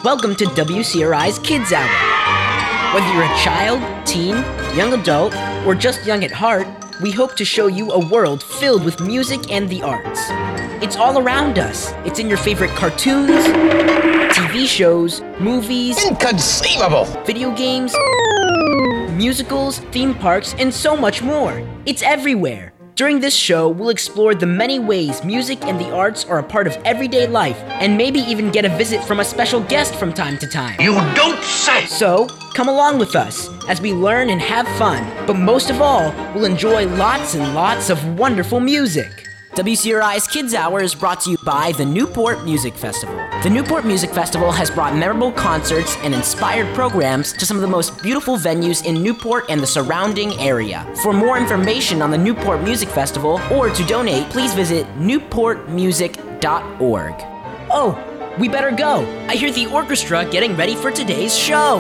Welcome to WCRI's Kids Hour. Whether you're a child, teen, young adult, or just young at heart, we hope to show you a world filled with music and the arts. It's all around us. It's in your favorite cartoons, TV shows, movies, inconceivable, video games, musicals, theme parks, and so much more. It's everywhere. During this show, we'll explore the many ways music and the arts are a part of everyday life, and maybe even get a visit from a special guest from time to time. You don't say! So, come along with us as we learn and have fun, but most of all, we'll enjoy lots and lots of wonderful music. WCRI's Kids Hour is brought to you by the Newport Music Festival. The Newport Music Festival has brought memorable concerts and inspired programs to some of the most beautiful venues in Newport and the surrounding area. For more information on the Newport Music Festival or to donate, please visit newportmusic.org. Oh, we better go. I hear the orchestra getting ready for today's show.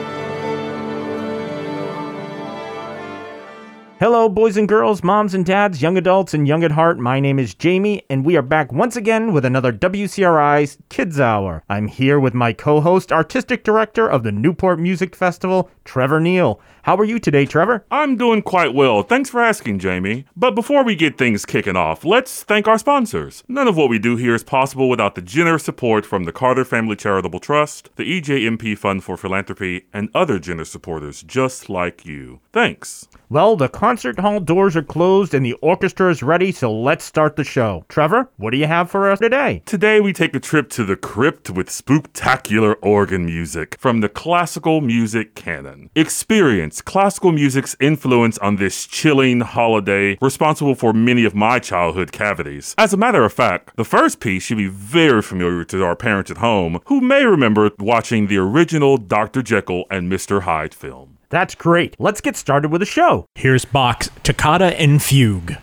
Hello, boys and girls, moms and dads, young adults, and young at heart. My name is Jamie, and we are back once again with another WCRI's Kids Hour. I'm here with my co-host, artistic director of the Newport Music Festival, Trevor Neal. How are you today, Trevor? I'm doing quite well. Thanks for asking, Jamie. But before we get things kicking off, let's thank our sponsors. None of what we do here is possible without the generous support from the Carter Family Charitable Trust, the EJMP Fund for Philanthropy, and other generous supporters just like you. Thanks. Well, the concert hall doors are closed and the orchestra is ready, so let's start the show. Trevor, what do you have for us today? Today we take a trip to the crypt with spooktacular organ music from the classical music canon. Experience classical music's influence on this chilling holiday, responsible for many of my childhood cavities. As a matter of fact, the first piece should be very familiar to our parents at home, who may remember watching the original Dr. Jekyll and Mr. Hyde film. That's great. Let's get started with the show. Here's Bach's Toccata and Fugue.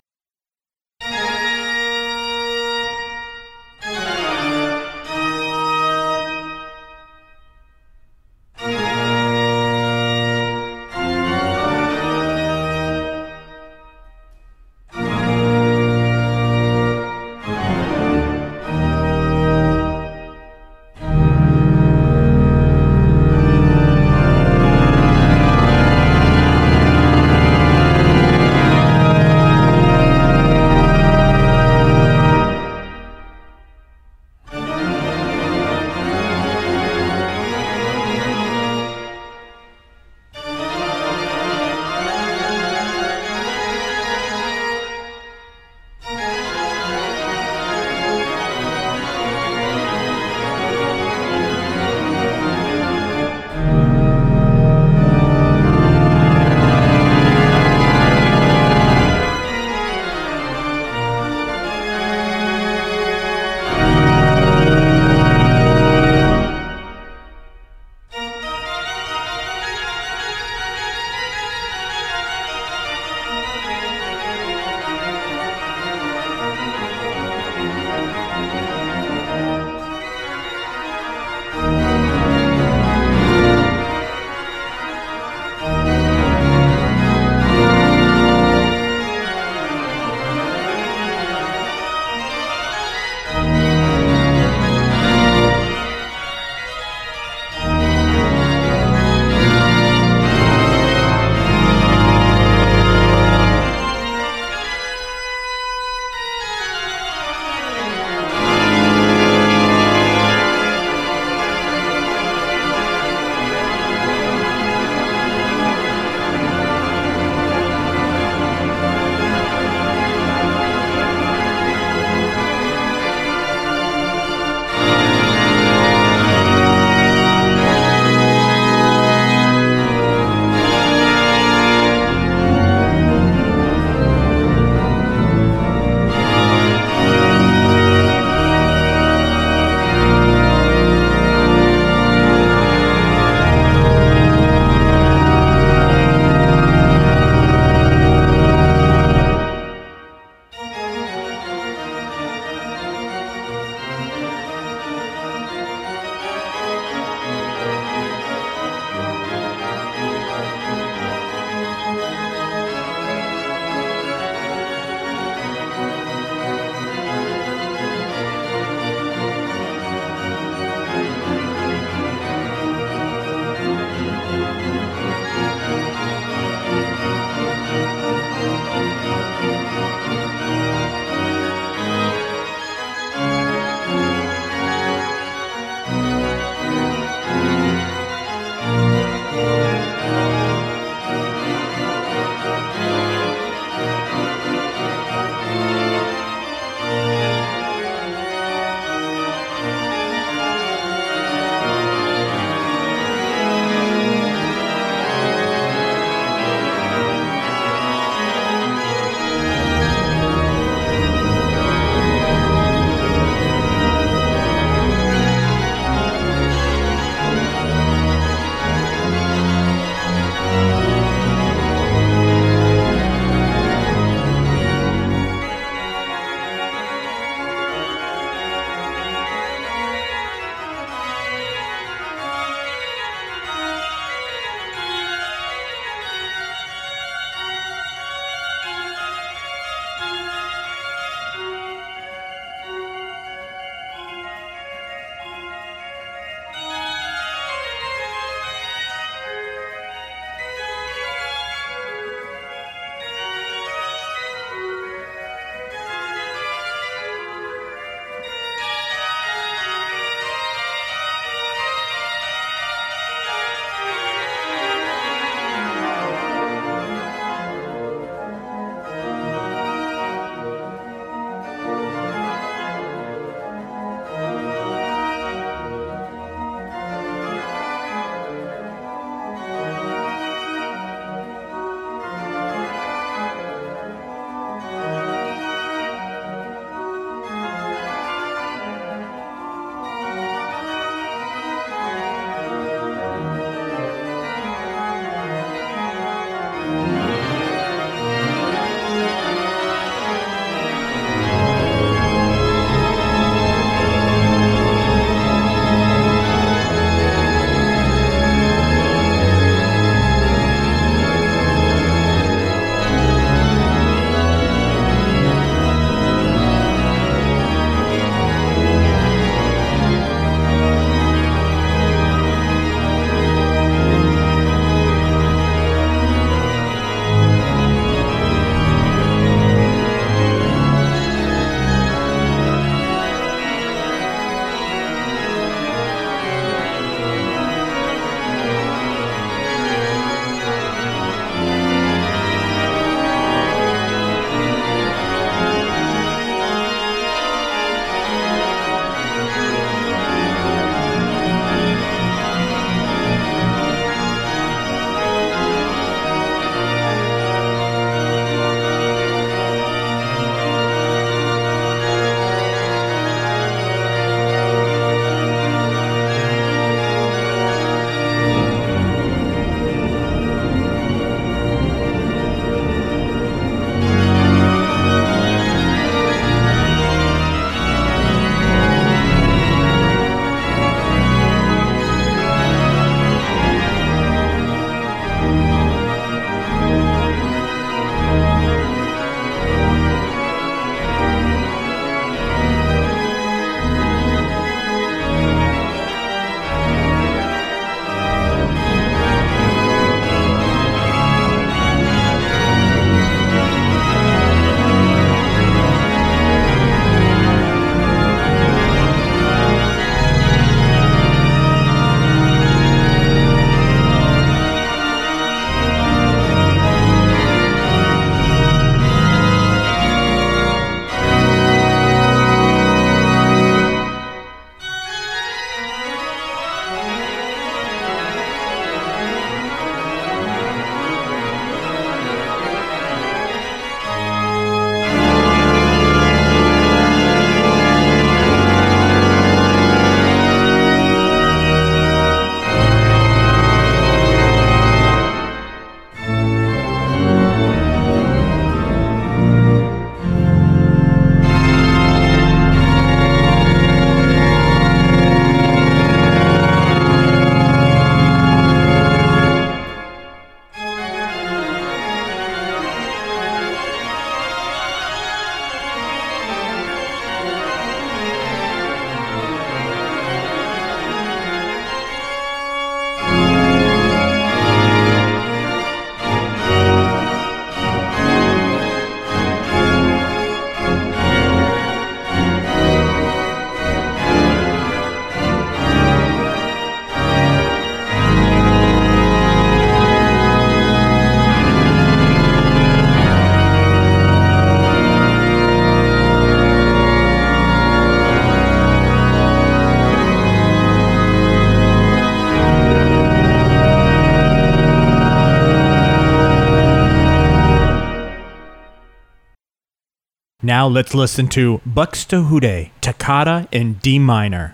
Now let's listen to Buxtehude, Toccata in D minor.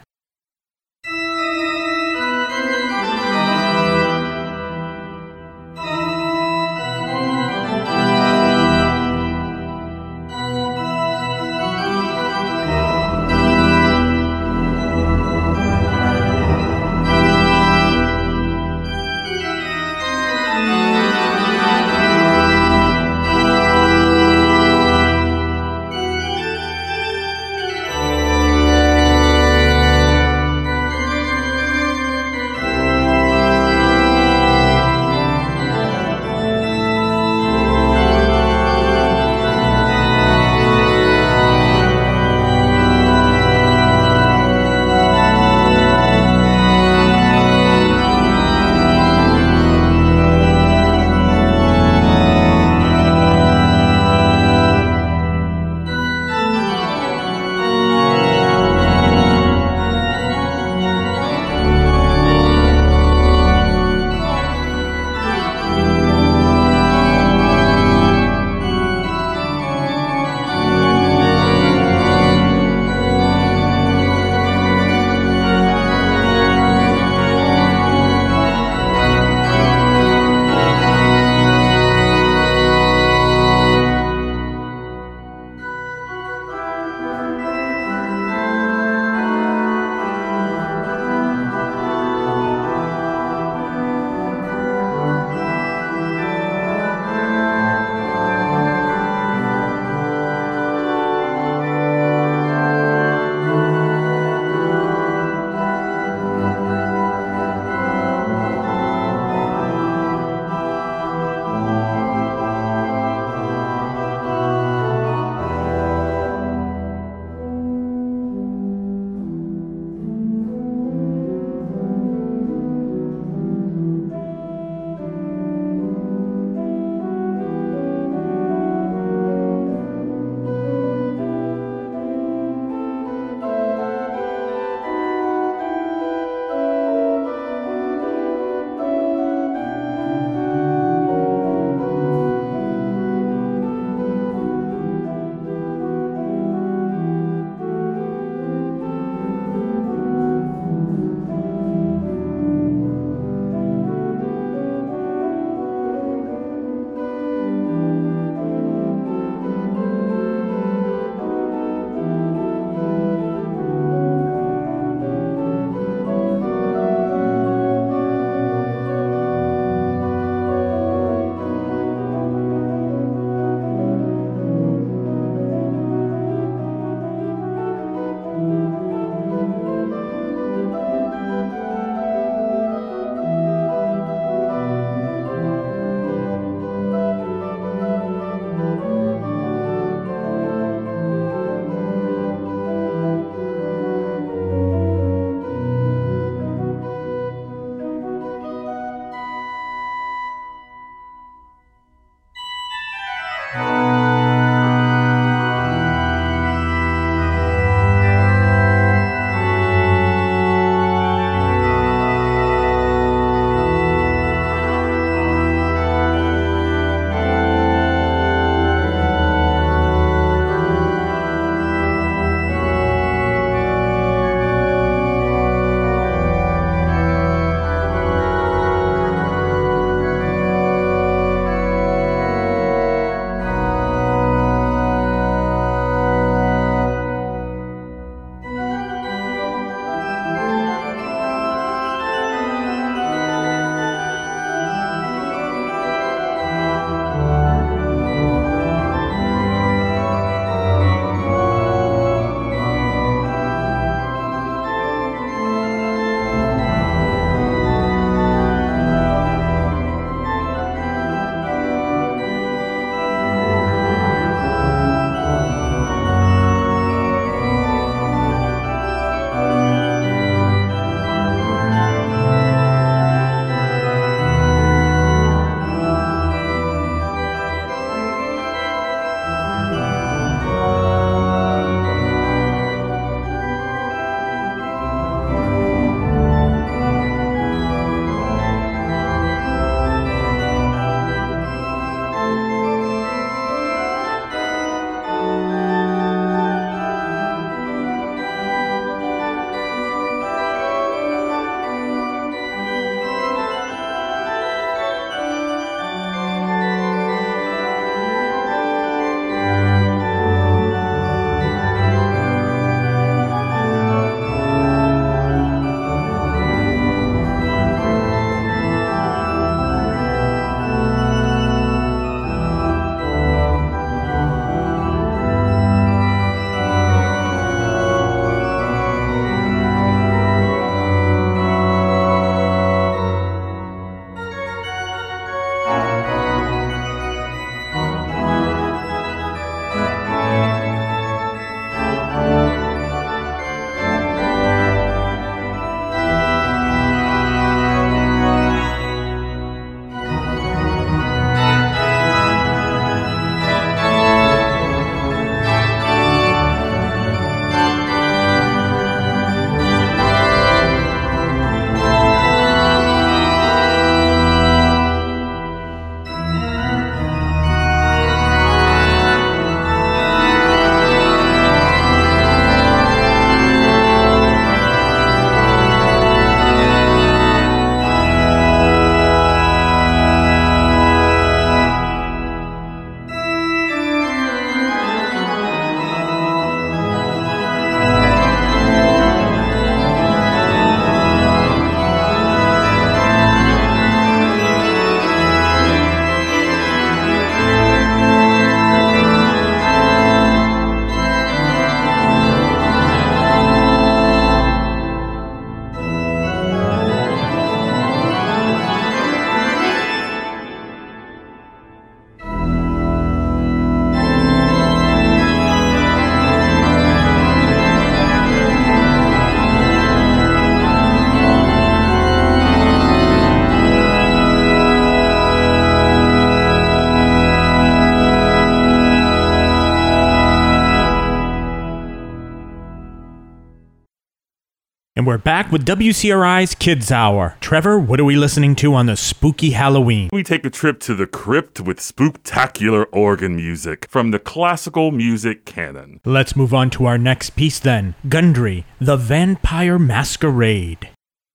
And we're back with WCRI's Kids Hour. Trevor, what are we listening to on the spooky Halloween? We take a trip to the crypt with spooktacular organ music from the classical music canon. Let's move on to our next piece then. Gundry, The Vampire Masquerade.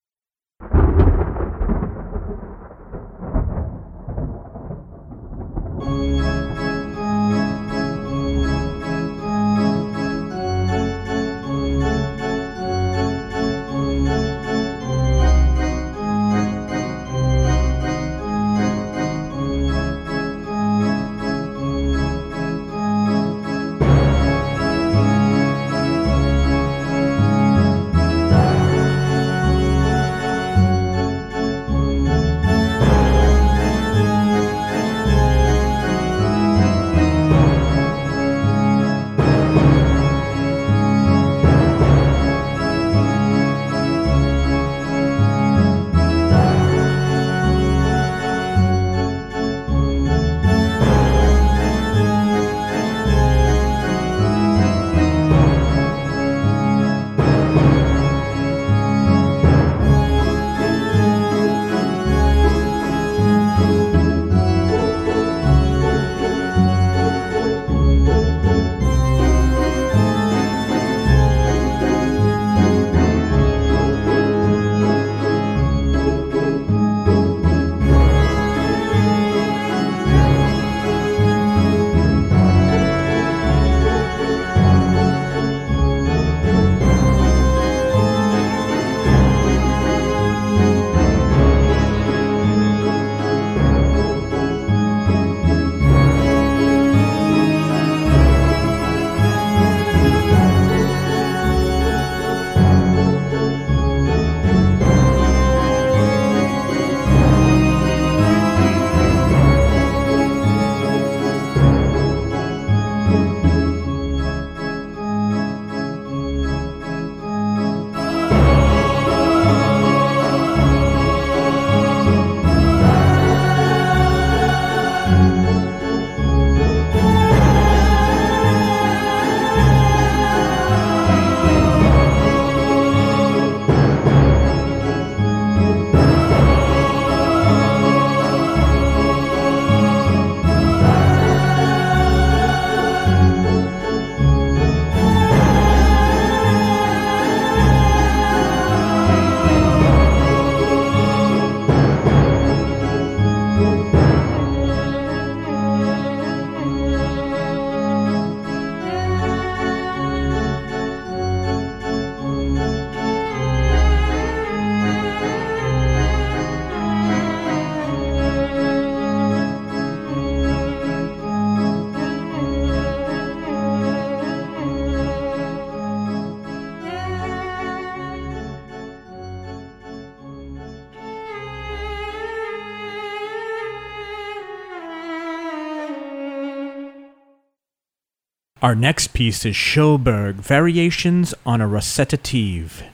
Our next piece is Schönberg, Variations on a Recitative.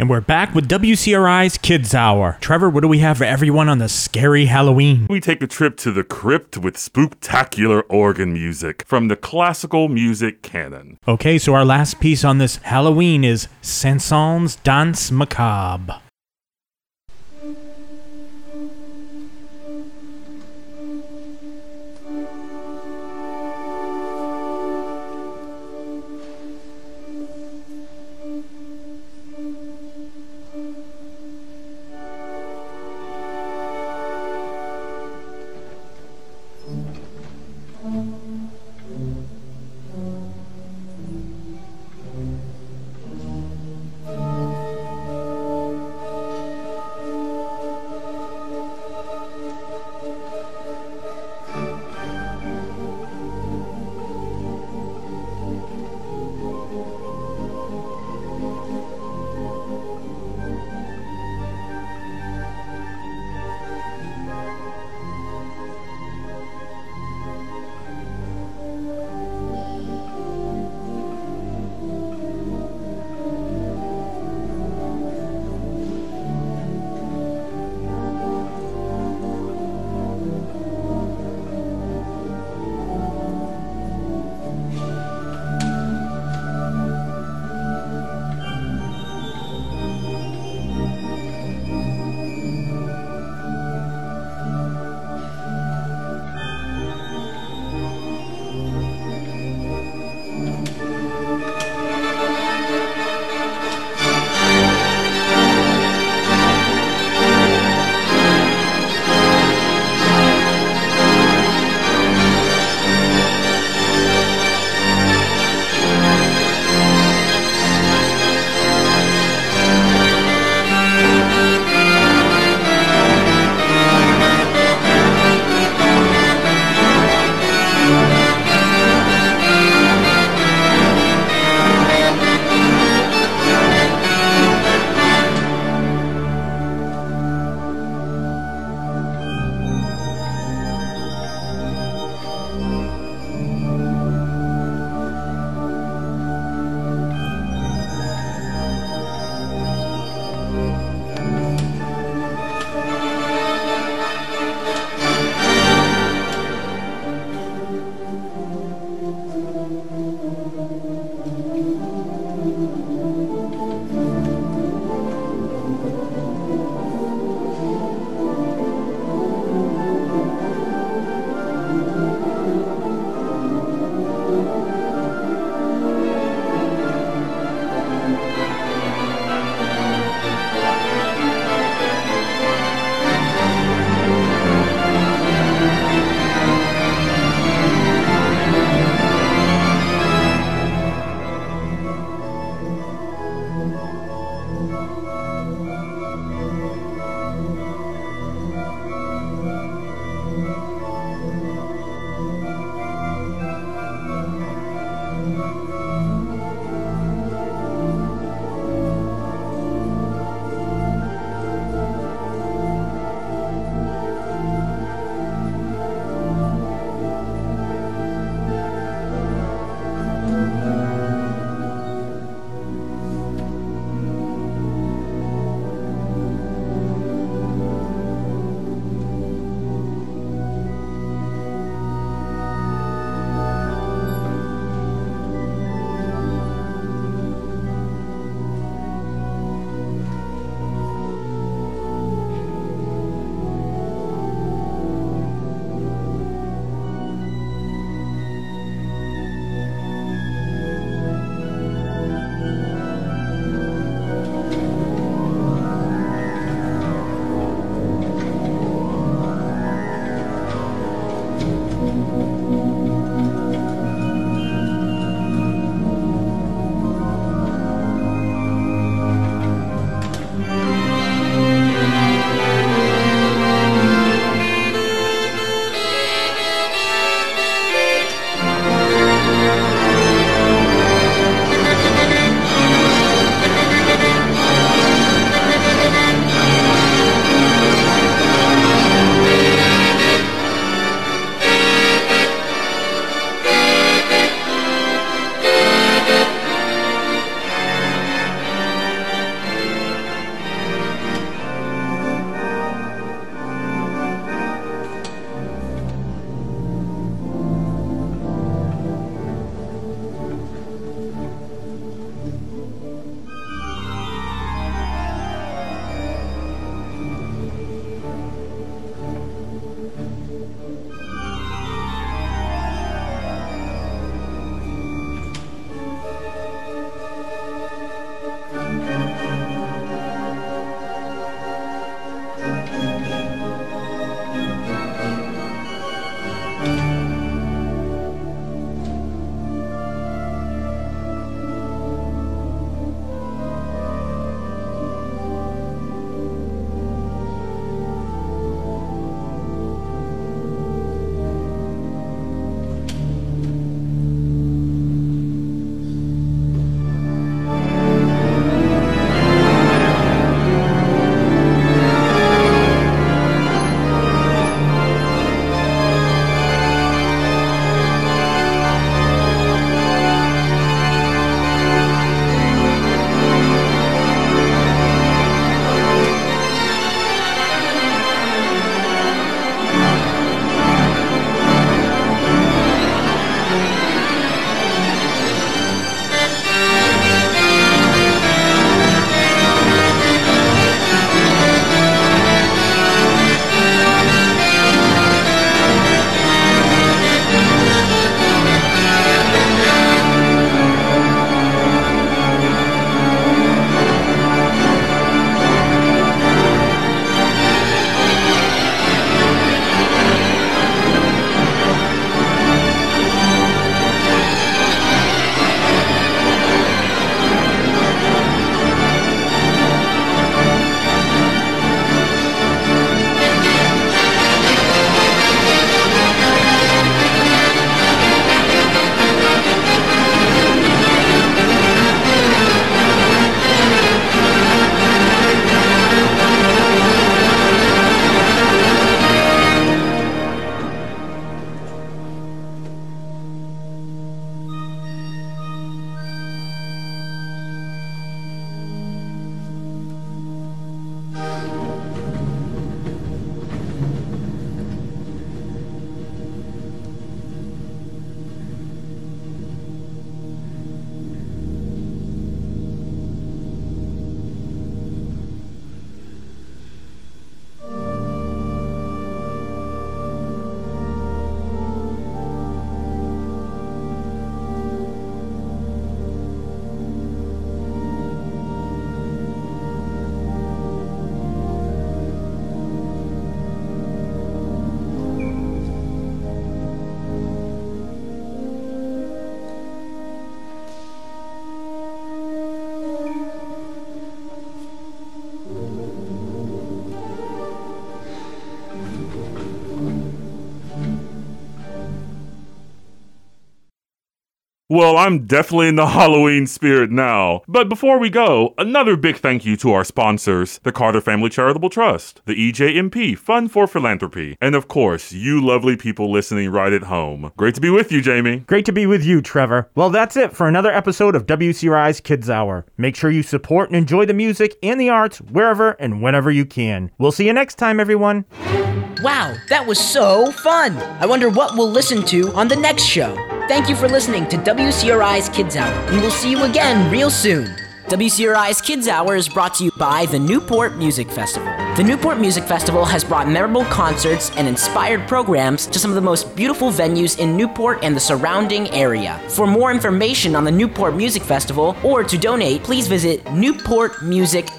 And we're back with WCRI's Kids Hour. Trevor, what do we have for everyone on the scary Halloween? We take a trip to the crypt with spooktacular organ music from the classical music canon. Okay, so our last piece on this Halloween is Saint-Saëns Danse Macabre. Well, I'm definitely in the Halloween spirit now. But before we go, another big thank you to our sponsors, the Carter Family Charitable Trust, the EJMP Fund for Philanthropy, and of course, you lovely people listening right at home. Great to be with you, Jamie. Great to be with you, Trevor. Well, that's it for another episode of WCRI's Kids Hour. Make sure you support and enjoy the music and the arts wherever and whenever you can. We'll see you next time, everyone. Wow, that was so fun! I wonder what we'll listen to on the next show. Thank you for listening to WCRI's Kids Hour, and we'll see you again real soon. WCRI's Kids Hour is brought to you by the Newport Music Festival. The Newport Music Festival has brought memorable concerts and inspired programs to some of the most beautiful venues in Newport and the surrounding area. For more information on the Newport Music Festival or to donate, please visit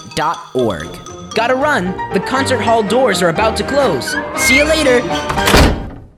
newportmusic.org. Gotta run, the concert hall doors are about to close. See you later!